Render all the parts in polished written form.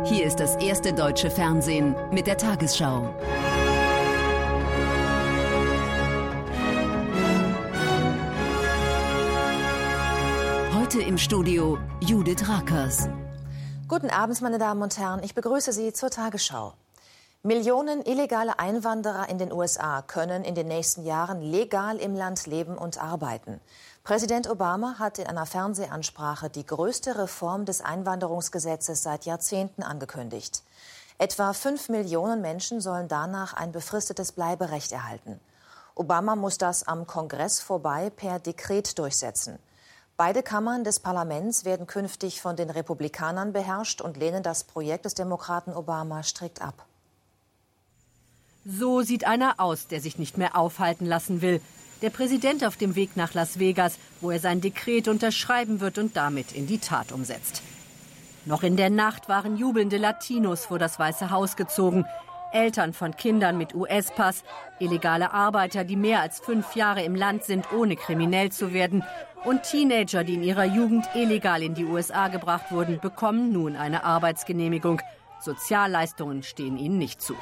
Hier ist das erste deutsche Fernsehen mit der Tagesschau. Heute im Studio Judith Rakers. Guten Abend, meine Damen und Herren. Ich begrüße Sie zur Tagesschau. Millionen illegale Einwanderer in den USA können in den nächsten Jahren legal im Land leben und arbeiten. Präsident Obama hat in einer Fernsehansprache die größte Reform des Einwanderungsgesetzes seit Jahrzehnten angekündigt. Etwa 5 Millionen Menschen sollen danach ein befristetes Bleiberecht erhalten. Obama muss das am Kongress vorbei per Dekret durchsetzen. Beide Kammern des Parlaments werden künftig von den Republikanern beherrscht und lehnen das Projekt des Demokraten Obama strikt ab. So sieht einer aus, der sich nicht mehr aufhalten lassen will. Der Präsident auf dem Weg nach Las Vegas, wo er sein Dekret unterschreiben wird und damit in die Tat umsetzt. Noch in der Nacht waren jubelnde Latinos vor das Weiße Haus gezogen. Eltern von Kindern mit US-Pass, illegale Arbeiter, die mehr als 5 Jahre im Land sind, ohne kriminell zu werden, und Teenager, die in ihrer Jugend illegal in die USA gebracht wurden, bekommen nun eine Arbeitsgenehmigung. Sozialleistungen stehen ihnen nicht zu.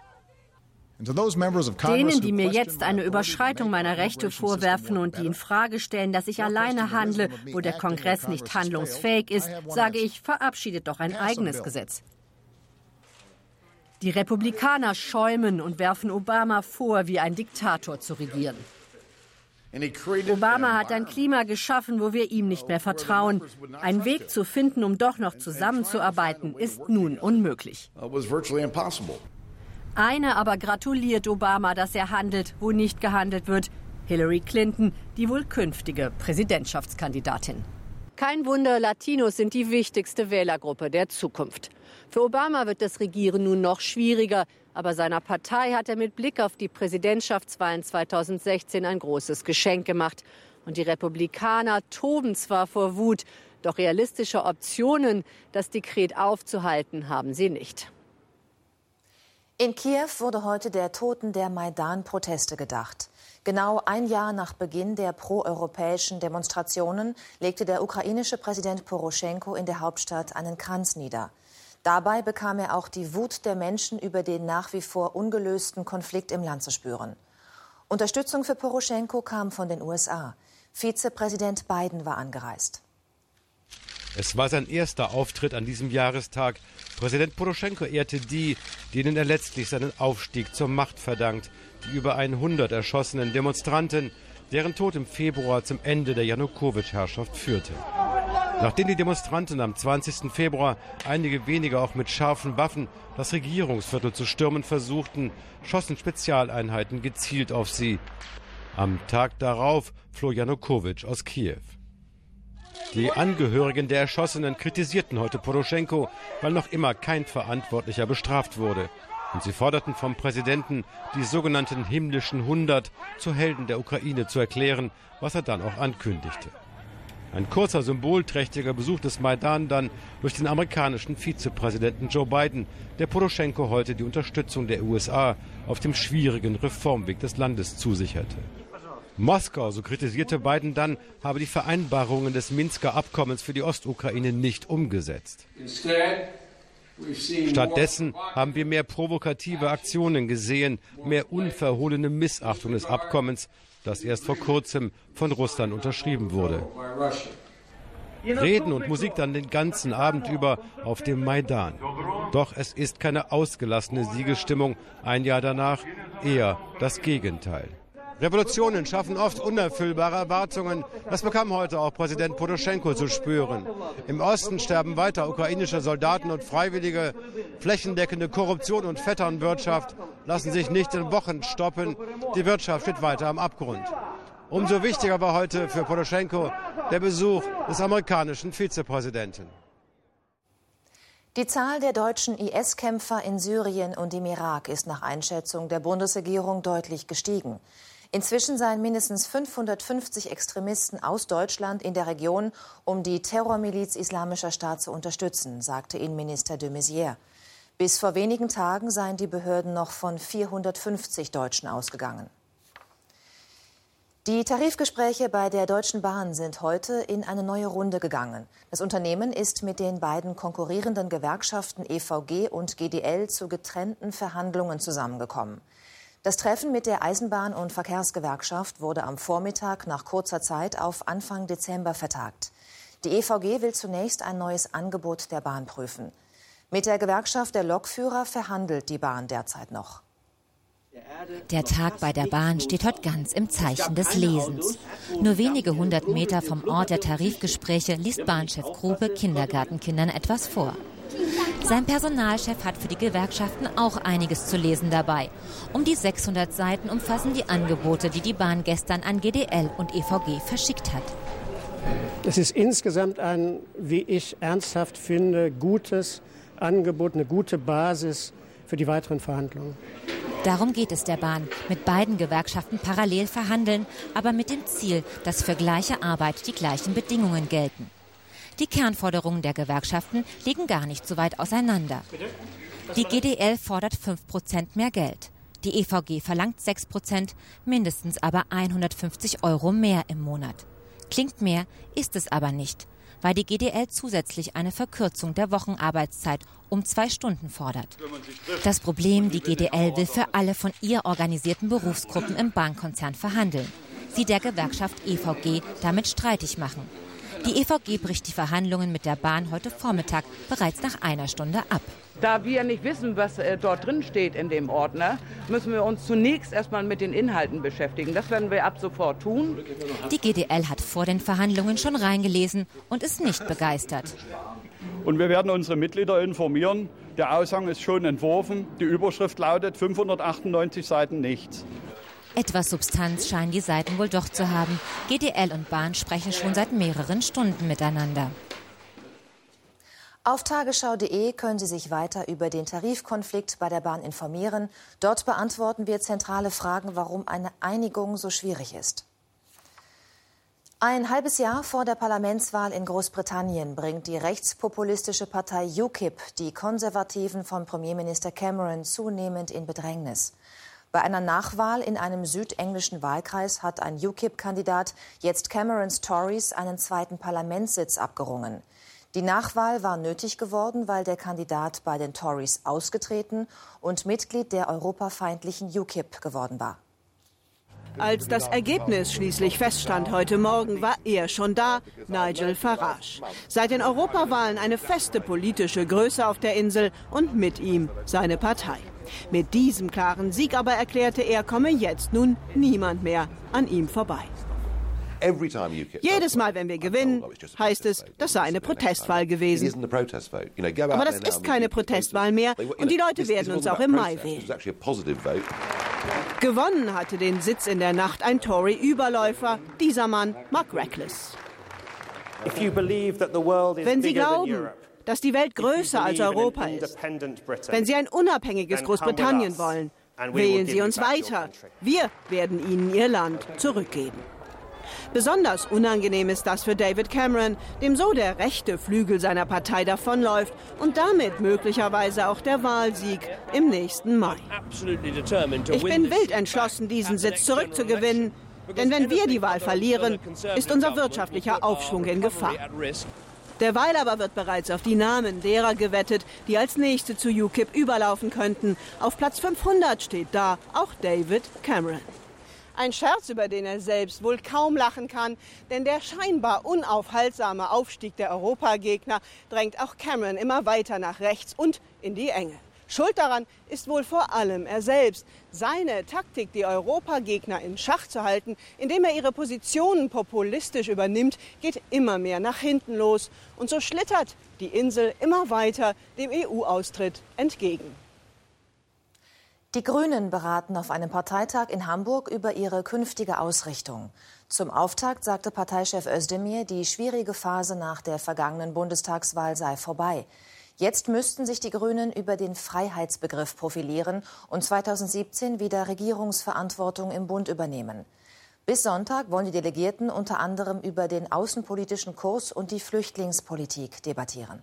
Denen, die mir jetzt eine Überschreitung meiner Rechte vorwerfen und die in Frage stellen, dass ich alleine handle, wo der Kongress nicht handlungsfähig ist, sage ich, verabschiedet doch ein eigenes Gesetz. Die Republikaner schäumen und werfen Obama vor, wie ein Diktator zu regieren. Obama hat ein Klima geschaffen, wo wir ihm nicht mehr vertrauen. Einen Weg zu finden, um doch noch zusammenzuarbeiten, ist nun unmöglich. Eine aber gratuliert Obama, dass er handelt, wo nicht gehandelt wird. Hillary Clinton, die wohl künftige Präsidentschaftskandidatin. Kein Wunder, Latinos sind die wichtigste Wählergruppe der Zukunft. Für Obama wird das Regieren nun noch schwieriger. Aber seiner Partei hat er mit Blick auf die Präsidentschaftswahlen 2016 ein großes Geschenk gemacht. Und die Republikaner toben zwar vor Wut, doch realistische Optionen, das Dekret aufzuhalten, haben sie nicht. In Kiew wurde heute der Toten der Maidan-Proteste gedacht. Genau ein Jahr nach Beginn der proeuropäischen Demonstrationen legte der ukrainische Präsident Poroschenko in der Hauptstadt einen Kranz nieder. Dabei bekam er auch die Wut der Menschen über den nach wie vor ungelösten Konflikt im Land zu spüren. Unterstützung für Poroschenko kam von den USA. Vizepräsident Biden war angereist. Es war sein erster Auftritt an diesem Jahrestag. Präsident Poroschenko ehrte die, denen er letztlich seinen Aufstieg zur Macht verdankt. Die über 100 erschossenen Demonstranten, deren Tod im Februar zum Ende der Janukowitsch-Herrschaft führte. Nachdem die Demonstranten am 20. Februar, einige wenige auch mit scharfen Waffen, das Regierungsviertel zu stürmen versuchten, schossen Spezialeinheiten gezielt auf sie. Am Tag darauf floh Janukowitsch aus Kiew. Die Angehörigen der Erschossenen kritisierten heute Poroschenko, weil noch immer kein Verantwortlicher bestraft wurde. Und sie forderten vom Präsidenten, die sogenannten himmlischen 100 zu Helden der Ukraine zu erklären, was er dann auch ankündigte. Ein kurzer, symbolträchtiger Besuch des Maidan dann durch den amerikanischen Vizepräsidenten Joe Biden, der Poroschenko heute die Unterstützung der USA auf dem schwierigen Reformweg des Landes zusicherte. Moskau, so kritisierte Biden dann, habe die Vereinbarungen des Minsker Abkommens für die Ostukraine nicht umgesetzt. Stattdessen haben wir mehr provokative Aktionen gesehen, mehr unverhohlene Missachtung des Abkommens, das erst vor kurzem von Russland unterschrieben wurde. Reden und Musik dann den ganzen Abend über auf dem Maidan. Doch es ist keine ausgelassene Siegesstimmung, ein Jahr danach eher das Gegenteil. Revolutionen schaffen oft unerfüllbare Erwartungen. Das bekam heute auch Präsident Poroschenko zu spüren. Im Osten sterben weiter ukrainische Soldaten und Freiwillige. Flächendeckende Korruption und Vetternwirtschaft lassen sich nicht in Wochen stoppen. Die Wirtschaft steht weiter am Abgrund. Umso wichtiger war heute für Poroschenko der Besuch des amerikanischen Vizepräsidenten. Die Zahl der deutschen IS-Kämpfer in Syrien und im Irak ist nach Einschätzung der Bundesregierung deutlich gestiegen. Inzwischen seien mindestens 550 Extremisten aus Deutschland in der Region, um die Terrormiliz Islamischer Staat zu unterstützen, sagte Innenminister de Maizière. Bis vor wenigen Tagen seien die Behörden noch von 450 Deutschen ausgegangen. Die Tarifgespräche bei der Deutschen Bahn sind heute in eine neue Runde gegangen. Das Unternehmen ist mit den beiden konkurrierenden Gewerkschaften EVG und GdL zu getrennten Verhandlungen zusammengekommen. Das Treffen mit der Eisenbahn- und Verkehrsgewerkschaft wurde am Vormittag nach kurzer Zeit auf Anfang Dezember vertagt. Die EVG will zunächst ein neues Angebot der Bahn prüfen. Mit der Gewerkschaft der Lokführer verhandelt die Bahn derzeit noch. Der Tag bei der Bahn steht heute ganz im Zeichen des Lesens. Nur wenige hundert Meter vom Ort der Tarifgespräche liest Bahnchef Grube Kindergartenkindern etwas vor. Sein Personalchef hat für die Gewerkschaften auch einiges zu lesen dabei. Um die 600 Seiten umfassen die Angebote, die die Bahn gestern an GdL und EVG verschickt hat. Es ist insgesamt ein, wie ich ernsthaft finde, gutes Angebot, eine gute Basis für die weiteren Verhandlungen. Darum geht es der Bahn. Mit beiden Gewerkschaften parallel verhandeln, aber mit dem Ziel, dass für gleiche Arbeit die gleichen Bedingungen gelten. Die Kernforderungen der Gewerkschaften liegen gar nicht so weit auseinander. Die GdL fordert 5% mehr Geld. Die EVG verlangt 6%, mindestens aber 150 € mehr im Monat. Klingt mehr, ist es aber nicht, weil die GdL zusätzlich eine Verkürzung der Wochenarbeitszeit um 2 Stunden fordert. Das Problem, die GdL will für alle von ihr organisierten Berufsgruppen im Bahnkonzern verhandeln, sie der Gewerkschaft EVG damit streitig machen. Die EVG bricht die Verhandlungen mit der Bahn heute Vormittag bereits nach einer Stunde ab. Da wir nicht wissen, was dort drin steht in dem Ordner, müssen wir uns zunächst erstmal mit den Inhalten beschäftigen. Das werden wir ab sofort tun. Die GdL hat vor den Verhandlungen schon reingelesen und ist nicht begeistert. Und wir werden unsere Mitglieder informieren. Der Aushang ist schon entworfen. Die Überschrift lautet 598 Seiten nichts. Etwas Substanz scheinen die Seiten wohl doch zu haben. GdL und Bahn sprechen schon seit mehreren Stunden miteinander. Auf tagesschau.de können Sie sich weiter über den Tarifkonflikt bei der Bahn informieren. Dort beantworten wir zentrale Fragen, warum eine Einigung so schwierig ist. Ein halbes Jahr vor der Parlamentswahl in Großbritannien bringt die rechtspopulistische Partei UKIP die Konservativen von Premierminister Cameron zunehmend in Bedrängnis. Bei einer Nachwahl in einem südenglischen Wahlkreis hat ein UKIP-Kandidat jetzt Camerons Tories einen zweiten Parlamentssitz abgerungen. Die Nachwahl war nötig geworden, weil der Kandidat bei den Tories ausgetreten und Mitglied der europafeindlichen UKIP geworden war. Als das Ergebnis schließlich feststand heute Morgen, war er schon da, Nigel Farage. Seit den Europawahlen eine feste politische Größe auf der Insel und mit ihm seine Partei. Mit diesem klaren Sieg aber erklärte er, komme jetzt nun niemand mehr an ihm vorbei. Jedes Mal, wenn wir gewinnen, heißt es, das sei eine Protestwahl gewesen. Aber das ist keine Protestwahl mehr und die Leute werden uns auch im Mai wählen. Gewonnen hatte den Sitz in der Nacht ein Tory-Überläufer, dieser Mann Mark Reckless. Wenn Sie glauben, dass die Welt größer als Europa ist, wenn Sie ein unabhängiges Großbritannien wollen, wählen Sie uns weiter. Wir werden Ihnen Ihr Land zurückgeben. Besonders unangenehm ist das für David Cameron, dem so der rechte Flügel seiner Partei davonläuft und damit möglicherweise auch der Wahlsieg im nächsten Mai. Ich bin wild entschlossen, diesen Sitz zurückzugewinnen, denn wenn wir die Wahl verlieren, ist unser wirtschaftlicher Aufschwung in Gefahr. Derweil aber wird bereits auf die Namen derer gewettet, die als Nächste zu UKIP überlaufen könnten. Auf Platz 500 steht da auch David Cameron. Ein Scherz, über den er selbst wohl kaum lachen kann, denn der scheinbar unaufhaltsame Aufstieg der Europagegner drängt auch Cameron immer weiter nach rechts und in die Enge. Schuld daran ist wohl vor allem er selbst. Seine Taktik, die Europagegner in Schach zu halten, indem er ihre Positionen populistisch übernimmt, geht immer mehr nach hinten los. Und so schlittert die Insel immer weiter dem EU-Austritt entgegen. Die Grünen beraten auf einem Parteitag in Hamburg über ihre künftige Ausrichtung. Zum Auftakt sagte Parteichef Özdemir, die schwierige Phase nach der vergangenen Bundestagswahl sei vorbei. Jetzt müssten sich die Grünen über den Freiheitsbegriff profilieren und 2017 wieder Regierungsverantwortung im Bund übernehmen. Bis Sonntag wollen die Delegierten unter anderem über den außenpolitischen Kurs und die Flüchtlingspolitik debattieren.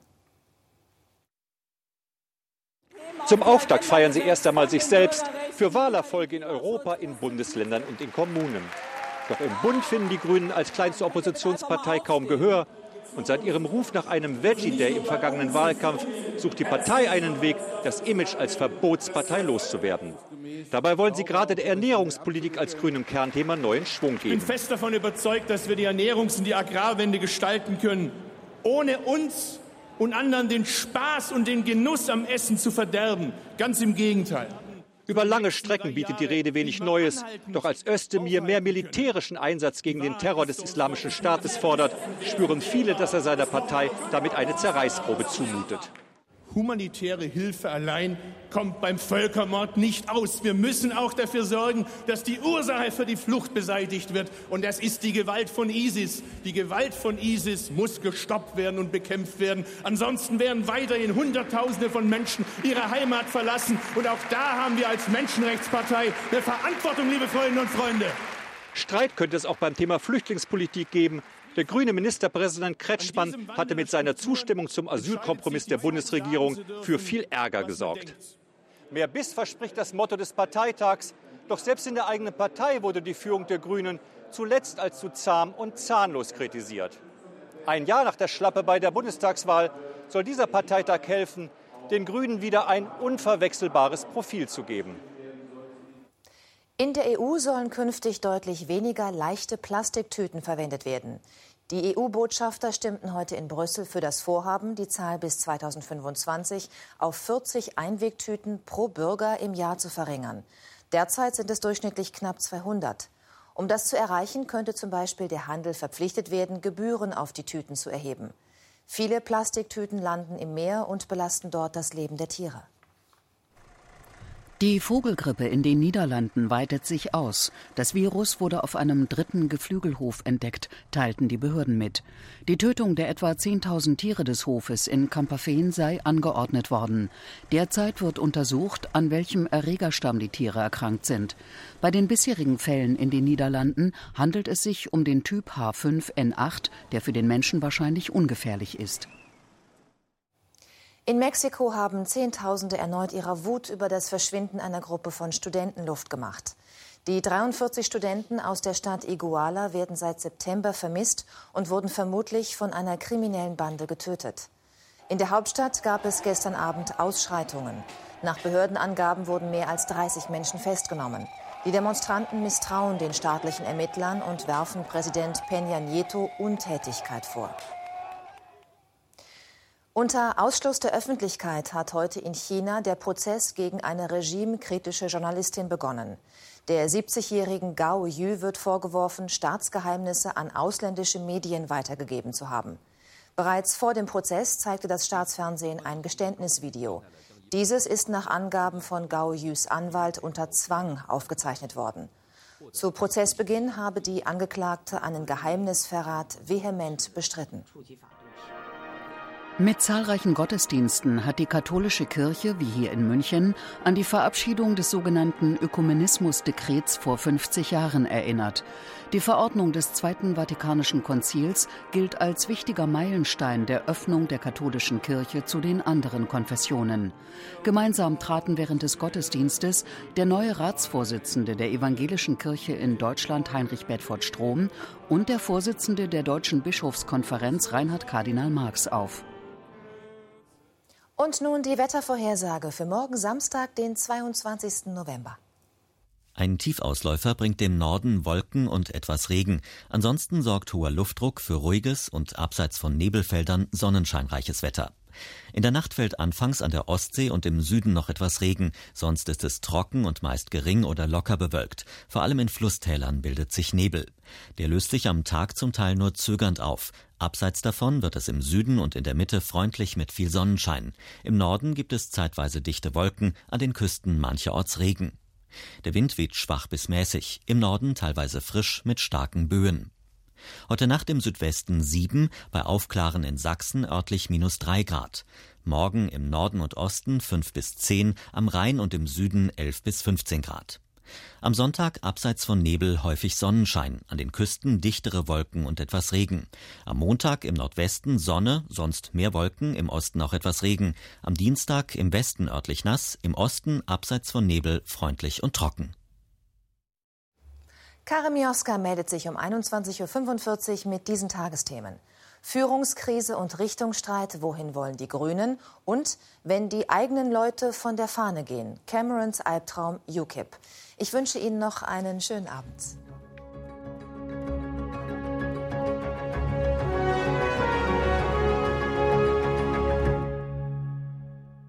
Zum Auftakt feiern sie erst einmal sich selbst für Wahlerfolge in Europa, in Bundesländern und in Kommunen. Doch im Bund finden die Grünen als kleinste Oppositionspartei kaum Gehör. Und seit ihrem Ruf nach einem Veggie Day im vergangenen Wahlkampf sucht die Partei einen Weg, das Image als Verbotspartei loszuwerden. Dabei wollen sie gerade der Ernährungspolitik als grünem Kernthema neuen Schwung geben. Ich bin fest davon überzeugt, dass wir die Ernährungs- und die Agrarwende gestalten können, ohne uns und anderen den Spaß und den Genuss am Essen zu verderben. Ganz im Gegenteil. Über lange Strecken bietet die Rede wenig Neues. Doch als Özdemir mehr militärischen Einsatz gegen den Terror des Islamischen Staates fordert, spüren viele, dass er seiner Partei damit eine Zerreißprobe zumutet. Humanitäre Hilfe allein kommt beim Völkermord nicht aus. Wir müssen auch dafür sorgen, dass die Ursache für die Flucht beseitigt wird. Und das ist die Gewalt von ISIS. Die Gewalt von ISIS muss gestoppt werden und bekämpft werden. Ansonsten werden weiterhin Hunderttausende von Menschen ihre Heimat verlassen. Und auch da haben wir als Menschenrechtspartei eine Verantwortung, liebe Freundinnen und Freunde. Streit könnte es auch beim Thema Flüchtlingspolitik geben. Der grüne Ministerpräsident Kretschmann hatte mit seiner Zustimmung zum Asylkompromiss der Bundesregierung für viel Ärger gesorgt. Mehr Biss verspricht das Motto des Parteitags. Doch selbst in der eigenen Partei wurde die Führung der Grünen zuletzt als zu zahm und zahnlos kritisiert. Ein Jahr nach der Schlappe bei der Bundestagswahl soll dieser Parteitag helfen, den Grünen wieder ein unverwechselbares Profil zu geben. In der EU sollen künftig deutlich weniger leichte Plastiktüten verwendet werden. Die EU-Botschafter stimmten heute in Brüssel für das Vorhaben, die Zahl bis 2025 auf 40 Einwegtüten pro Bürger im Jahr zu verringern. Derzeit sind es durchschnittlich knapp 200. Um das zu erreichen, könnte zum Beispiel der Handel verpflichtet werden, Gebühren auf die Tüten zu erheben. Viele Plastiktüten landen im Meer und belasten dort das Leben der Tiere. Die Vogelgrippe in den Niederlanden weitet sich aus. Das Virus wurde auf einem 3. Geflügelhof entdeckt, teilten die Behörden mit. Die Tötung der etwa 10.000 Tiere des Hofes in Kamperveen sei angeordnet worden. Derzeit wird untersucht, an welchem Erregerstamm die Tiere erkrankt sind. Bei den bisherigen Fällen in den Niederlanden handelt es sich um den Typ H5N8, der für den Menschen wahrscheinlich ungefährlich ist. In Mexiko haben Zehntausende erneut ihrer Wut über das Verschwinden einer Gruppe von Studenten Luft gemacht. Die 43 Studenten aus der Stadt Iguala werden seit September vermisst und wurden vermutlich von einer kriminellen Bande getötet. In der Hauptstadt gab es gestern Abend Ausschreitungen. Nach Behördenangaben wurden mehr als 30 Menschen festgenommen. Die Demonstranten misstrauen den staatlichen Ermittlern und werfen Präsident Peña Nieto Untätigkeit vor. Unter Ausschluss der Öffentlichkeit hat heute in China der Prozess gegen eine regimekritische Journalistin begonnen. Der 70-jährigen Gao Yu wird vorgeworfen, Staatsgeheimnisse an ausländische Medien weitergegeben zu haben. Bereits vor dem Prozess zeigte das Staatsfernsehen ein Geständnisvideo. Dieses ist nach Angaben von Gao Yus Anwalt unter Zwang aufgezeichnet worden. Zu Prozessbeginn habe die Angeklagte einen Geheimnisverrat vehement bestritten. Mit zahlreichen Gottesdiensten hat die katholische Kirche, wie hier in München, an die Verabschiedung des sogenannten Ökumenismus-Dekrets vor 50 Jahren erinnert. Die Verordnung des Zweiten Vatikanischen Konzils gilt als wichtiger Meilenstein der Öffnung der katholischen Kirche zu den anderen Konfessionen. Gemeinsam traten während des Gottesdienstes der neue Ratsvorsitzende der Evangelischen Kirche in Deutschland, Heinrich Bedford Strom, und der Vorsitzende der Deutschen Bischofskonferenz, Reinhard Kardinal Marx, auf. Und nun die Wettervorhersage für morgen Samstag, den 22. November. Ein Tiefausläufer bringt dem Norden Wolken und etwas Regen. Ansonsten sorgt hoher Luftdruck für ruhiges und abseits von Nebelfeldern sonnenscheinreiches Wetter. In der Nacht fällt anfangs an der Ostsee und im Süden noch etwas Regen. Sonst ist es trocken und meist gering oder locker bewölkt. Vor allem in Flusstälern bildet sich Nebel. Der löst sich am Tag zum Teil nur zögernd auf. Abseits davon wird es im Süden und in der Mitte freundlich mit viel Sonnenschein. Im Norden gibt es zeitweise dichte Wolken, an den Küsten mancherorts Regen. Der Wind weht schwach bis mäßig, im Norden teilweise frisch mit starken Böen. Heute Nacht im Südwesten 7, bei Aufklaren in Sachsen örtlich -3 Grad. Morgen im Norden und Osten 5 bis 10, am Rhein und im Süden 11 bis 15 Grad. Am Sonntag abseits von Nebel häufig Sonnenschein, an den Küsten dichtere Wolken und etwas Regen. Am Montag im Nordwesten Sonne, sonst mehr Wolken, im Osten auch etwas Regen. Am Dienstag im Westen örtlich nass, im Osten abseits von Nebel freundlich und trocken. Karin Mioska meldet sich um 21.45 Uhr mit diesen Tagesthemen. Führungskrise und Richtungsstreit, wohin wollen die Grünen? Und wenn die eigenen Leute von der Fahne gehen, Camerons Albtraum UKIP. Ich wünsche Ihnen noch einen schönen Abend.